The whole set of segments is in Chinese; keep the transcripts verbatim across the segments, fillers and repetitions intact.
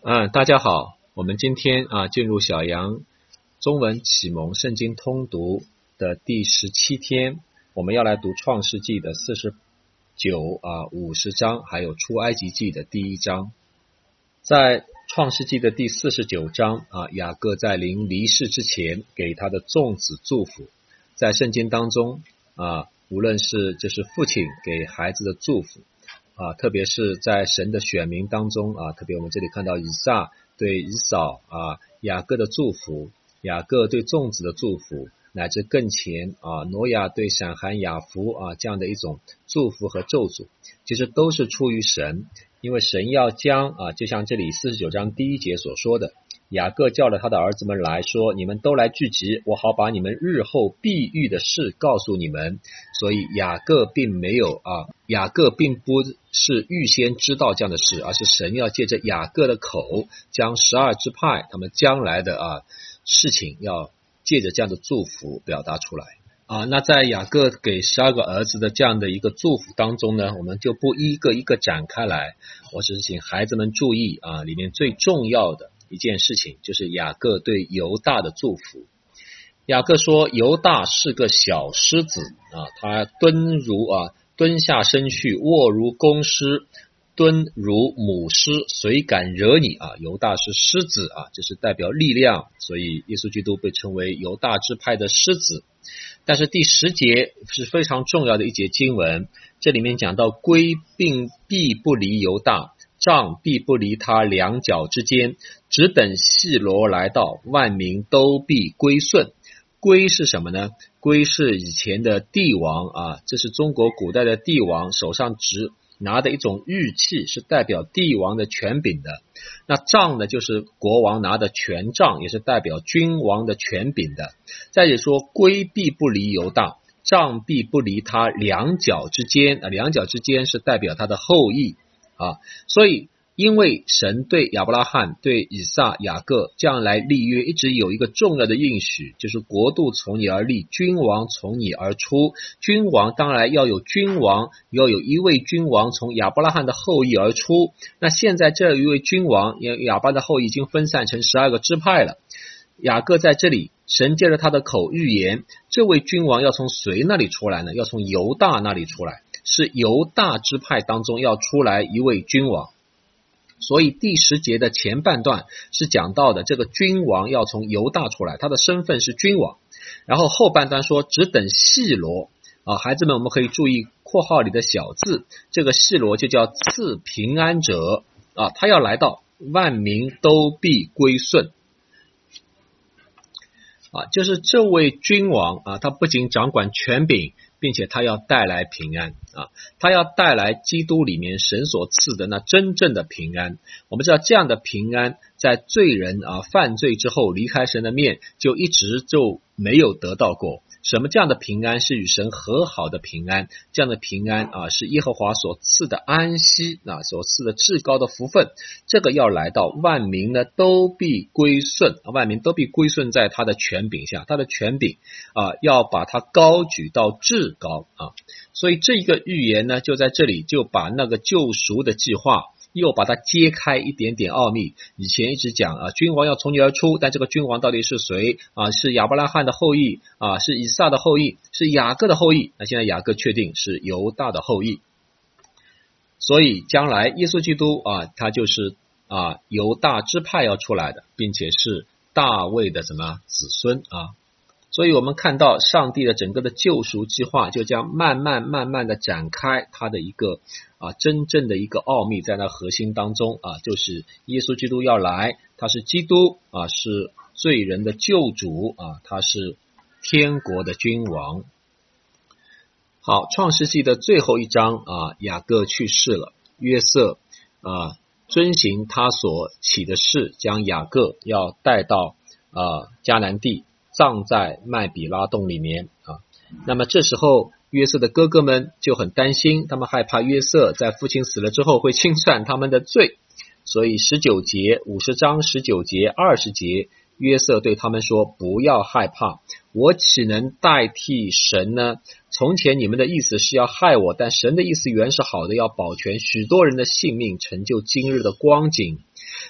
嗯，大家好，我们今天啊进入小杨中文启蒙圣经通读的第十七天，我们要来读创世纪的四十九啊五十章，还有出埃及记的第一章。在创世纪的第四十九章啊，雅各在临离世之前给他的众子祝福。在圣经当中啊，无论是这是父亲给孩子的祝福啊，特别是在神的选民当中啊，特别我们这里看到以撒对以扫啊，雅各的祝福，雅各对众子的祝福，乃至更前啊，挪亚对闪含雅弗啊这样的一种祝福和咒诅，其实都是出于神，因为神要将啊，就像这里四十九章第一节所说的，雅各叫了他的儿子们来说，你们都来聚集，我好把你们日后必遇的事告诉你们。所以雅各并没有啊，雅各并不是预先知道这样的事，而是神要借着雅各的口，将十二支派他们将来的啊事情，要借着这样的祝福表达出来啊。那在雅各给十二个儿子的这样的一个祝福当中呢，我们就不一个一个展开来，我只是请孩子们注意啊，里面最重要的一件事情就是雅各对犹大的祝福。雅各说，犹大是个小狮子啊，他蹲如啊蹲下身去，卧如公狮，蹲如母狮，谁敢惹你啊？犹大是狮子啊，这是代表力量，所以耶稣基督被称为犹大支派的狮子。但是第十节是非常重要的一节经文，这里面讲到龟并必不离犹大，杖必不离他两脚之间，只等细罗来到，万民都必归顺。龟是什么呢？龟是以前的帝王啊，这是中国古代的帝王手上执拿的一种玉器，是代表帝王的权柄的。那杖呢，就是国王拿的权杖，也是代表君王的权柄的。再者说，龟必不离犹大，杖必不离他两脚之间啊，两脚之间是代表他的后裔啊。所以因为神对亚伯拉罕、对以撒、雅各这样来立约，一直有一个重要的应许，就是国度从你而立，君王从你而出。君王当然要有君王，要有一位君王从亚伯拉罕的后裔而出。那现在这一位君王，亚伯拉罕的后裔已经分散成十二个支派了。雅各在这里，神借着他的口预言，这位君王要从谁那里出来呢？要从犹大那里出来，是犹大支派当中要出来一位君王。所以第十节的前半段是讲到的这个君王要从犹大出来，他的身份是君王。然后后半段说只等细罗啊，孩子们我们可以注意括号里的小字，这个细罗就叫赐平安者啊，他要来到，万民都必归顺啊，就是这位君王啊，他不仅掌管权柄，并且他要带来平安啊，他要带来基督里面神所赐的那真正的平安。我们知道这样的平安，在罪人啊犯罪之后离开神的面，就一直就没有得到过。什么这样的平安？是与神和好的平安，这样的平安啊，是耶和华所赐的安息啊，所赐的至高的福分。这个要来到，万民呢都必归顺，万民都必归顺在他的权柄下，他的权柄啊，要把他高举到至高啊。所以这一个预言呢，就在这里就把那个救赎的计划又把它揭开一点点奥秘。以前一直讲啊，君王要从你而出，但这个君王到底是谁啊？是亚伯拉罕的后裔啊，是以撒的后裔，是雅各的后裔。那现在雅各确定是犹大的后裔，所以将来耶稣基督啊，他就是啊犹大支派要出来的，并且是大卫的什么子孙啊。所以我们看到上帝的整个的救赎计划就将慢慢慢慢的展开，他的一个啊真正的一个奥秘在那核心当中啊，就是耶稣基督要来，他是基督啊，是罪人的救主啊，他是天国的君王。好，创世纪的最后一章啊，雅各去世了，约瑟啊遵行他所起的事，将雅各要带到啊迦南地，葬在麦比拉洞里面啊。那么这时候约瑟的哥哥们就很担心，他们害怕约瑟在父亲死了之后会清算他们的罪，所以十九节五十章十九节二十节，约瑟对他们说，不要害怕，我岂能代替神呢？从前你们的意思是要害我，但神的意思原是好的，要保全许多人的性命，成就今日的光景。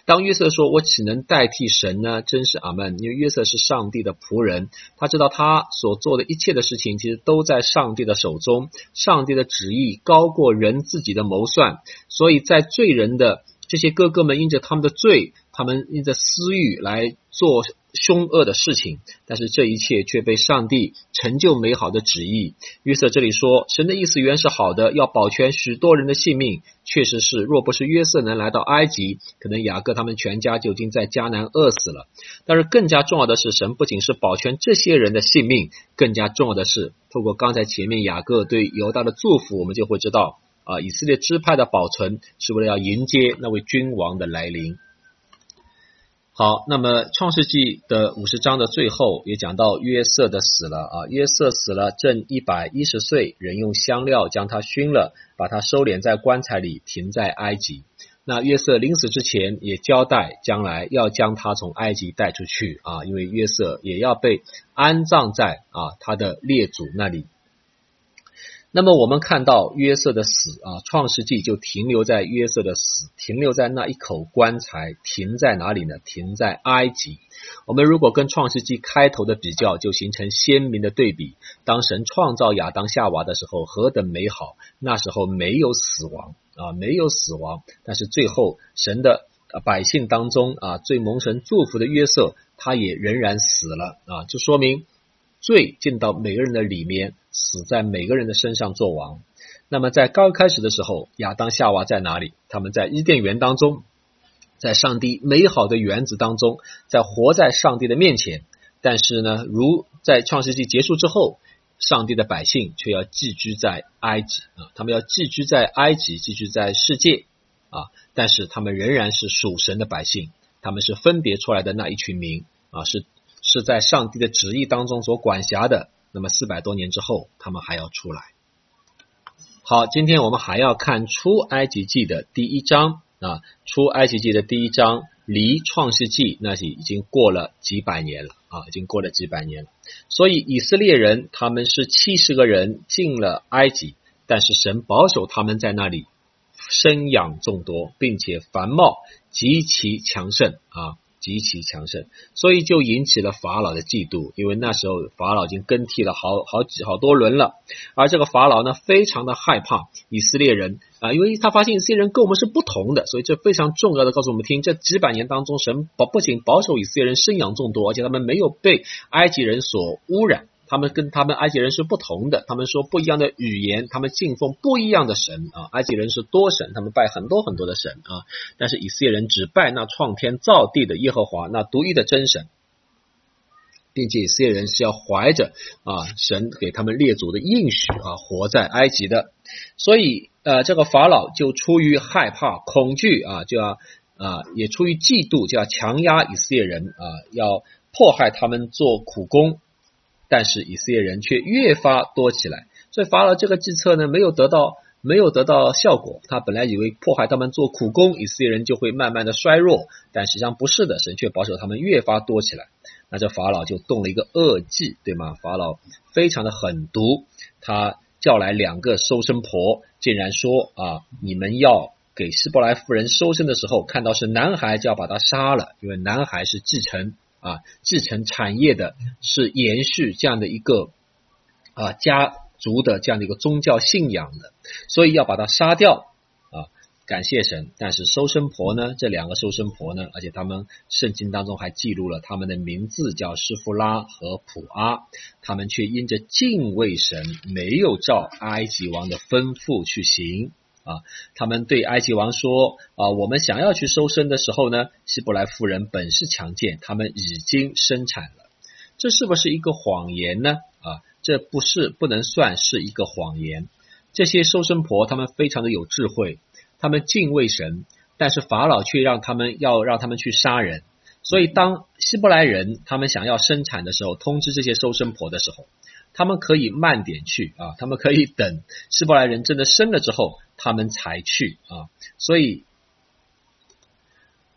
当约瑟说我岂能代替神呢？真是阿们，因为约瑟是上帝的仆人，他知道他所做的一切的事情其实都在上帝的手中，上帝的旨意高过人自己的谋算，所以在罪人的这些哥哥们因着他们的罪，他们因着私欲来做凶恶的事情，但是这一切却被上帝成就美好的旨意。约瑟这里说，神的意思原是好的，要保全许多人的性命，确实是，若不是约瑟能来到埃及，可能雅各他们全家就已经在迦南饿死了。但是更加重要的是，神不仅是保全这些人的性命，更加重要的是，透过刚才前面雅各对犹大的祝福，我们就会知道啊，以色列支派的保存是为了要迎接那位君王的来临。好，那么创世纪的五十章的最后也讲到约瑟的死了啊，约瑟死了正一百一十岁，人用香料将他熏了，把他收敛在棺材里，停在埃及。那约瑟临死之前也交代将来要将他从埃及带出去啊，因为约瑟也要被安葬在啊他的列祖那里。那么我们看到约瑟的死啊，创世纪就停留在约瑟的死，停留在那一口棺材，停在哪里呢？停在埃及。我们如果跟创世纪开头的比较，就形成鲜明的对比。当神创造亚当夏娃的时候何等美好，那时候没有死亡啊，没有死亡，但是最后神的百姓当中啊，最蒙神祝福的约瑟他也仍然死了啊，就说明罪进到每个人的里面，死在每个人的身上做王。那么在刚开始的时候，亚当夏娃在哪里？他们在伊甸园当中，在上帝美好的园子当中，在活在上帝的面前。但是呢，如在创世纪结束之后，上帝的百姓却要寄居在埃及啊，他们要寄居在埃及，寄居在世界啊，但是他们仍然是属神的百姓，他们是分别出来的那一群民啊，是是在上帝的旨意当中所管辖的。那么四百多年之后，他们还要出来。好，今天我们还要看出埃及记的第一章啊，出埃及记的第一章离创世纪那是已经过了几百年了啊，已经过了几百年了。所以以色列人他们是七十个人进了埃及，但是神保守他们在那里生养众多，并且繁茂，极其强盛啊。极其强盛，所以就引起了法老的嫉妒，因为那时候法老已经更替了好好几好多轮了，而这个法老呢非常的害怕以色列人啊，因为他发现以色列人跟我们是不同的，所以这非常重要的告诉我们听，这几百年当中，神保不仅保守以色列人生养众多，而且他们没有被埃及人所污染。他们跟他们埃及人是不同的，他们说不一样的语言，他们敬奉不一样的神啊。埃及人是多神，他们拜很多很多的神啊，但是以色列人只拜那创天造地的耶和华，那独一的真神，并且以色列人是要怀着啊神给他们列祖的应许啊活在埃及的。所以呃这个法老就出于害怕恐惧啊，就要啊也出于嫉妒，就要强压以色列人啊，要迫害他们做苦工。但是以色列人却越发多起来，所以法老这个计策呢没有得到没有得到效果。他本来以为迫害他们做苦工，以色列人就会慢慢的衰弱，但实际上不是的，神却保守他们越发多起来。那这法老就动了一个恶计，对吗？法老非常的狠毒，他叫来两个收生婆，竟然说啊，你们要给希伯来妇人收生的时候，看到是男孩就要把他杀了，因为男孩是继承啊，继承产业的，是延续这样的一个啊家族的这样的一个宗教信仰的，所以要把它杀掉啊。感谢神，但是收生婆呢，这两个收生婆呢，而且他们圣经当中还记录了他们的名字，叫施弗拉和普阿，他们却因着敬畏神，没有照埃及王的吩咐去行。啊，他们对埃及王说啊，我们想要去收生的时候呢，希伯来妇人本是强健，他们已经生产了。这是不是一个谎言呢？啊，这不是不能算是一个谎言。这些收生婆他们非常的有智慧，他们敬畏神，但是法老却让他们要让他们去杀人。所以当希伯来人他们想要生产的时候，通知这些收生婆的时候，他们可以慢点去啊，他们可以等希伯来人真的生了之后他们才去啊。所以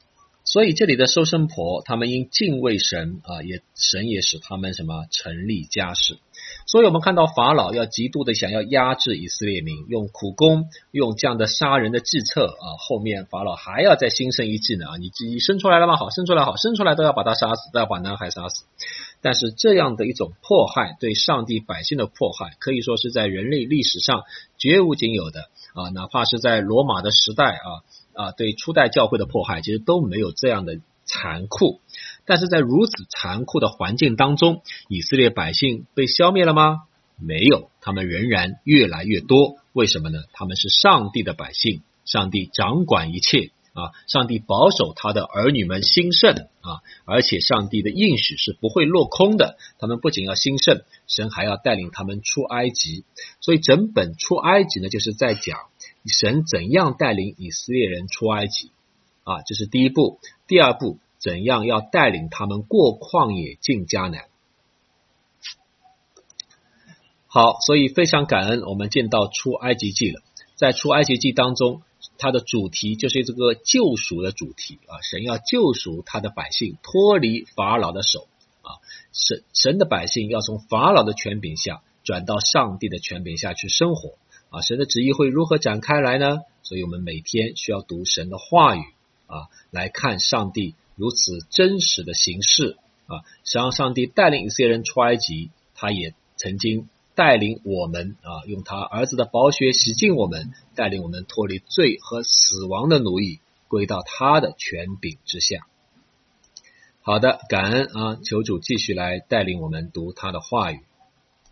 所以这里的收生婆，他们因敬畏神啊，也神也使他们什么成立家室。所以我们看到法老要极度的想要压制以色列民，用苦工，用这样的杀人的计策啊，后面法老还要再新生一计呢啊，你你生出来了吗？好，生出来好，生出来都要把他杀死，都要把男孩杀死。但是这样的一种迫害，对上帝百姓的迫害，可以说是在人类历史上绝无仅有的啊，哪怕是在罗马的时代啊啊，对初代教会的迫害，其实都没有这样的残酷。但是在如此残酷的环境当中，以色列百姓被消灭了吗？没有，他们仍然越来越多。为什么呢？他们是上帝的百姓，上帝掌管一切啊，上帝保守他的儿女们兴盛啊，而且上帝的应许是不会落空的。他们不仅要兴盛，神还要带领他们出埃及。所以整本出埃及呢，就是在讲神怎样带领以色列人出埃及啊，这是第一步。第二步，怎样要带领他们过旷野进迦南。好，所以非常感恩，我们见到出埃及记了。在出埃及记当中，它的主题就是这个救赎的主题啊，神要救赎他的百姓，脱离法老的手啊，神神的百姓要从法老的权柄下转到上帝的权柄下去生活啊，神的旨意会如何展开来呢？所以我们每天需要读神的话语啊，来看上帝如此真实的形式啊，实际上上帝带领以色列人出埃及，他也曾经带领我们啊，用他儿子的宝血洗净我们，带领我们脱离罪和死亡的奴役，归到他的权柄之下。好的，感恩啊，求主继续来带领我们读他的话语。